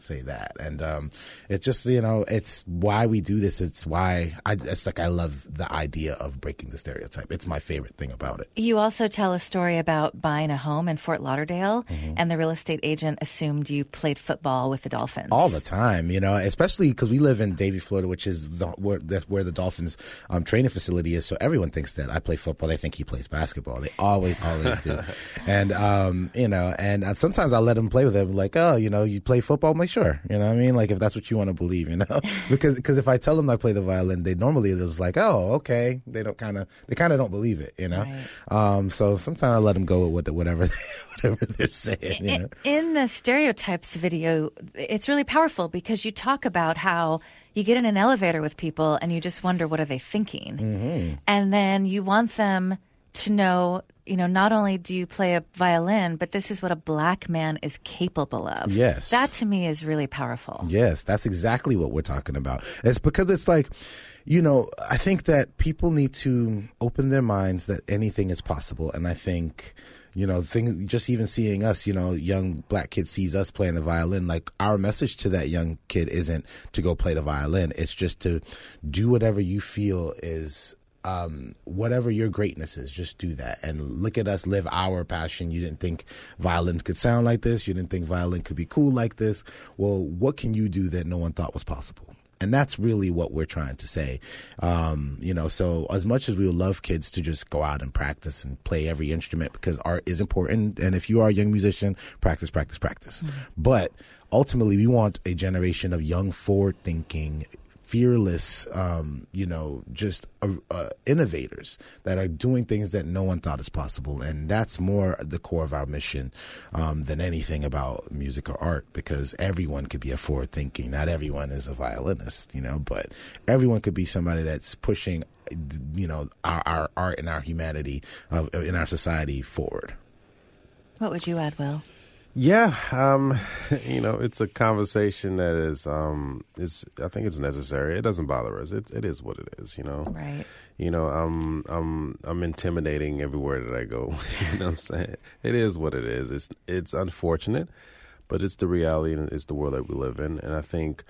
say that. And um, it's just, you know, it's why we do this. It's why I, it's like I love the idea of breaking the stereotype. It's my favorite thing about it. You also tell a story about buying a home in Fort Lauderdale, Mm-hmm. and the real estate agent assumed you played football with the Dolphins. All the time, you know, especially because we live in Davie, Florida, which is the, where, that's where the Dolphins um, training facility is. So everyone thinks that I play football. They think he plays basketball. They always, always do. And, um, you know, and uh, sometimes I'll let them play with them. Like, oh, you know, you play football? I'm like, sure. You know what I mean? Like, if that's what you want to believe, you know? because because if I tell them I play the violin, they normally they're just like, oh, okay. They don't kind of, they kind of don't believe it, you know? Right. Um, so sometimes I let them go with whatever, whatever they're saying, you know? In the stereotypes video, it's really powerful because you talk about how you get in an elevator with people and you just wonder, what are they thinking? Mm-hmm. And then you want them to know, you know, not only do you play a violin, but this is what a black man is capable of. Yes. That to me is really powerful. Yes, that's exactly what we're talking about. It's because it's like, you know, I think that people need to open their minds that anything is possible. And I think, you know, things, just even seeing us, you know, young black kid sees us playing the violin, like our message to that young kid isn't to go play the violin. It's just to do whatever you feel is, um, whatever your greatness is, just do that. And look at us live our passion. You didn't think violin could sound like this. You didn't think violin could be cool like this. Well, what can you do that no one thought was possible? And that's really what we're trying to say. Um, you know, so as much as we would love kids to just go out and practice and play every instrument, because art is important. And if you are a young musician, practice, practice, practice. Mm-hmm. But ultimately, we want a generation of young, forward-thinking, fearless, um, you know, just uh, uh, innovators that are doing things that no one thought is possible. And that's more the core of our mission um, than anything about music or art, because everyone could be a forward thinking. Not everyone is a violinist, you know, but everyone could be somebody that's pushing, you know, our, our art and our humanity uh, in our society forward. What would you add, Will? Yeah, um, you know, it's a conversation that is, um, is I think it's necessary. It doesn't bother us. It it is what it is, you know. Right. You know, I'm I'm I'm intimidating everywhere that I go. You know what I'm saying? It is what it is. It's it's unfortunate, but it's the reality and it's the world that we live in. And I think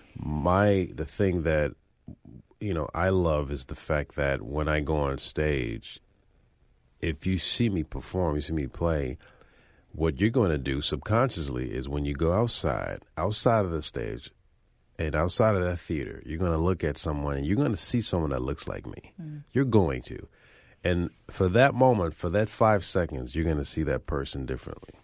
my the thing that you know I love is the fact that when I go on stage, if you see me perform, you see me play, what you're going to do subconsciously is when you go outside, outside of the stage and outside of that theater, you're going to look at someone and you're going to see someone that looks like me. Mm. You're going to. And for that moment, for that five seconds, you're going to see that person differently.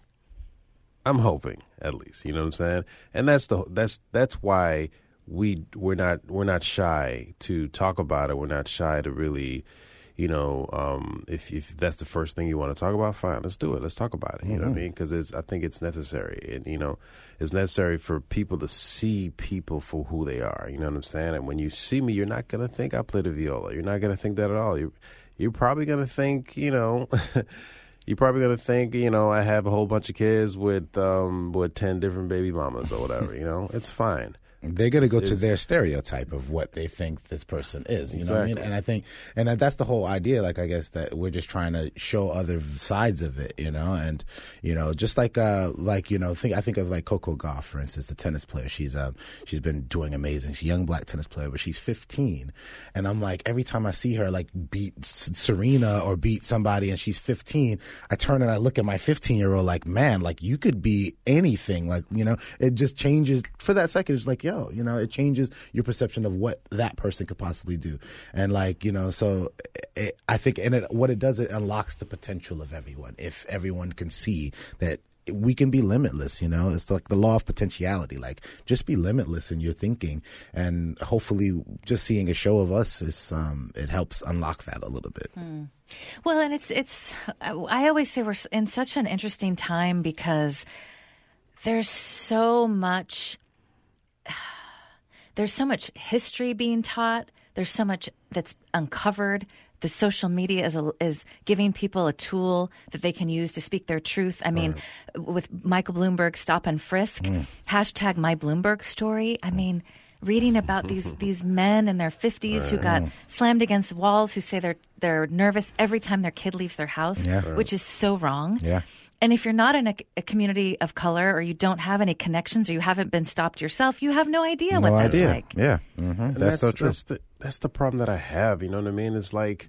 I'm hoping, at least, you know what I'm saying? And that's the that's that's why we we're not we're not shy to talk about it. We're not shy to really, you know, um, if, if that's the first thing you want to talk about, fine, let's do it. Let's talk about it. You mm-hmm. know what I mean? Because it's, I think it's necessary. And, you know, it's necessary for people to see people for who they are. You know what I'm saying? And when you see me, you're not going to think I play the viola. You're not going to think that at all. You're, you're probably going to think, you know, you're probably going to think, you know, I have a whole bunch of kids with, um, with ten different baby mamas or whatever. You know, it's fine. They're going to go to their stereotype of what they think this person is, you know exactly. what I mean? And I think, and that's the whole idea, like, I guess that we're just trying to show other sides of it, you know? And, you know, just like, uh, like, you know, think, I think of like Coco Gauff, for instance, the tennis player. She's, um, she's been doing amazing. She's a young black tennis player, but she's fifteen. And I'm like, every time I see her, like, beat Serena or beat somebody and she's fifteen, I turn and I look at my fifteen year old like, man, like, you could be anything. Like, you know, it just changes for that second. It's like, yo, you know, it changes your perception of what that person could possibly do. And like, you know, so it, I think, and it, what it does, it unlocks the potential of everyone. If everyone can see that we can be limitless, you know, it's like the law of potentiality, like just be limitless in your thinking. And hopefully just seeing a show of us is, um, it helps unlock that a little bit. Mm. Well, and it's, it's, I always say we're in such an interesting time because there's so much There's so much history being taught. There's so much that's uncovered. The social media is a, is giving people a tool that they can use to speak their truth. I mean, right. with Michael Bloomberg stop and frisk, mm. hashtag my Bloomberg story. I mean, reading about these these men in their fifties who got slammed against walls, who say they're they're nervous every time their kid leaves their house, Yeah. which is so wrong. Yeah. And if you're not in a, a community of color, or you don't have any connections, or you haven't been stopped yourself, you have no idea No what that's idea. like. Yeah. hmm And That's, so true. That's the, that's the problem that I have. You know what I mean? It's like,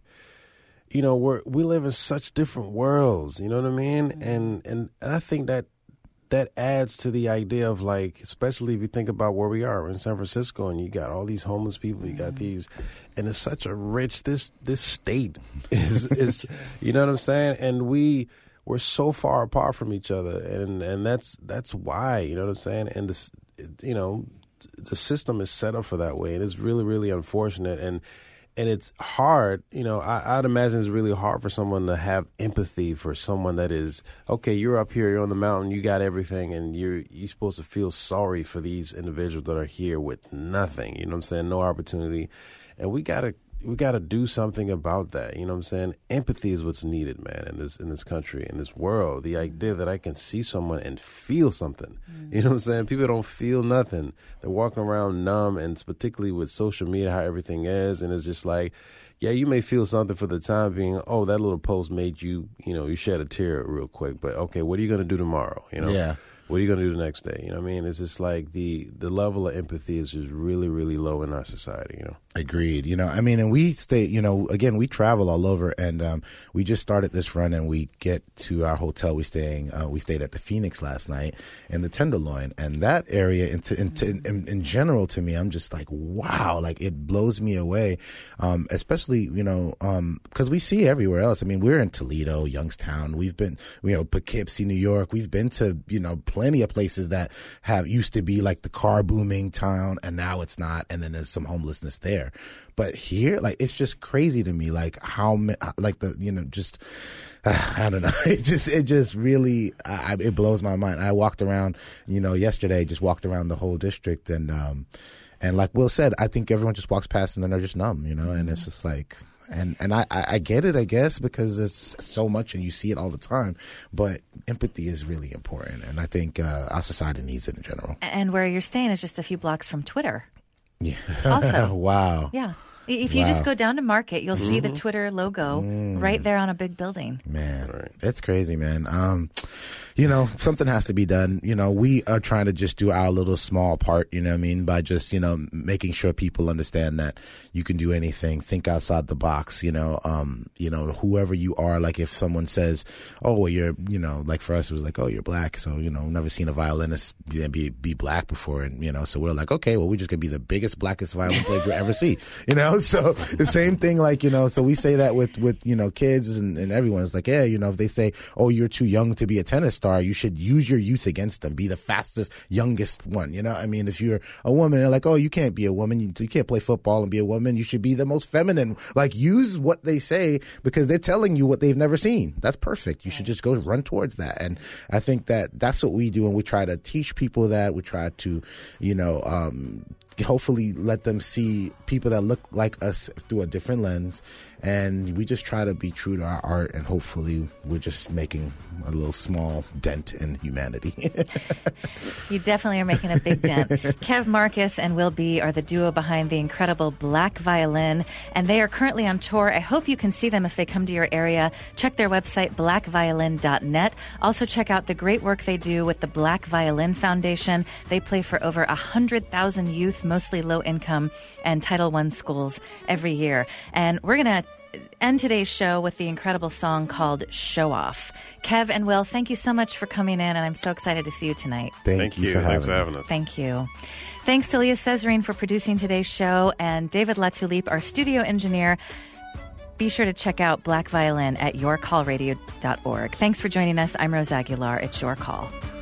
you know, we're, we live in such different worlds. You know what I mean? And, and and I think that that adds to the idea of, like, especially if you think about where we are. We're in San Francisco, and you got all these homeless people. You got these, and it's such a rich this this state is is. You know what I'm saying? And we. We're so far apart from each other, and, and that's that's why, you know what I'm saying? And this, you know, the system is set up for that way, and it's really, really unfortunate, and and it's hard. You know, I, I'd imagine it's really hard for someone to have empathy for someone that is, okay, you're up here, you're on the mountain, you got everything, and you're you're supposed to feel sorry for these individuals that are here with nothing. You know what I'm saying? No opportunity, and we gotta. We got to do something about that. You know what I'm saying? Empathy is what's needed, man, in this in this country, in this world. The idea that I can see someone and feel something. Mm. You know what I'm saying? People don't feel nothing. They're walking around numb, and it's particularly with social media, how everything is. And it's just like, yeah, you may feel something for the time being. Oh, that little post made you, you know, you shed a tear real quick. But, okay, what are you going to do tomorrow? You know? Yeah. What are you going to do the next day? You know what I mean? It's just like the, the level of empathy is just really, really low in our society, you know? Agreed. You know, I mean, and we stay, you know, again, we travel all over, and um, we just started this run, and we get to our hotel. We staying, uh, we stayed at the Phoenix last night in the Tenderloin, and that area, into, into, in, in general, to me, I'm just like, wow, like it blows me away, um, especially, you know, because um, we see everywhere else. I mean, we're in Toledo, Youngstown. We've been, you know, Poughkeepsie, New York. We've been to, you know, plenty of places that have used to be like the car booming town, and now it's not, and then there's some homelessness there. But here, like, it's just crazy to me, like how, like the, you know, just, uh, I don't know. It just, it just really, I, it blows my mind. I walked around, you know, yesterday, just walked around the whole district, and, um, and like Will said, I think everyone just walks past and then they're just numb, you know, and it's just like, and, and I, I get it, I guess, because it's so much and you see it all the time, but empathy is really important. And I think, uh, our society needs it in general. And where you're staying is just a few blocks from Twitter. Yeah. Also. Wow. Yeah. If you Wow. just go down to Market, you'll Mm-hmm. see the Twitter logo Mm. right there on a big building. Man, Right. it's crazy, man. Um, you know, something has to be done. You know, we are trying to just do our little small part, you know what I mean, by just, you know, making sure people understand that you can do anything, think outside the box, you know, um, you know, whoever you are, like if someone says, oh, well, you're, you know, like for us, it was like, oh, you're black. So, you know, never seen a violinist be, be black before. And, you know, so we're like, okay, well, we're just going to be the biggest, blackest violin player you ever see, you know? So the same thing, like, you know, so we say that with, with, you know, kids and, and everyone. It's like, yeah, you know, if they say, oh, you're too young to be a tennis star, you should use your youth against them. Be the fastest, youngest one. You know, I mean, if you're a woman, they're like, oh, you can't be a woman. You, you can't play football and be a woman. You should be the most feminine. Like, use what they say because they're telling you what they've never seen. That's perfect. You should just go run towards that. And I think that that's what we do. And we try to teach people that. We try to, you know, um, hopefully let them see people that look like us through a different lens, and we just try to be true to our art, and hopefully we're just making a little small dent in humanity. You definitely are making a big dent. Kev Marcus and Will B are the duo behind the incredible Black Violin, and they are currently on tour. I hope you can see them if they come to your area. Check their website, black violin dot net. Also check out the great work they do with the Black Violin Foundation. They play for over one hundred thousand youth, mostly low-income and Title I schools every year. And we're going to end today's show with the incredible song called Show Off. Kev and Will, thank you so much for coming in, and I'm so excited to see you tonight. Thank, Thank you, you. for Thanks having for us. having us. Thank you. Thanks to Leah Cesarine for producing today's show, and David Latulippe, our studio engineer. Be sure to check out Black Violin at your call radio dot org. Thanks for joining us. I'm Rose Aguilar. It's Your Call.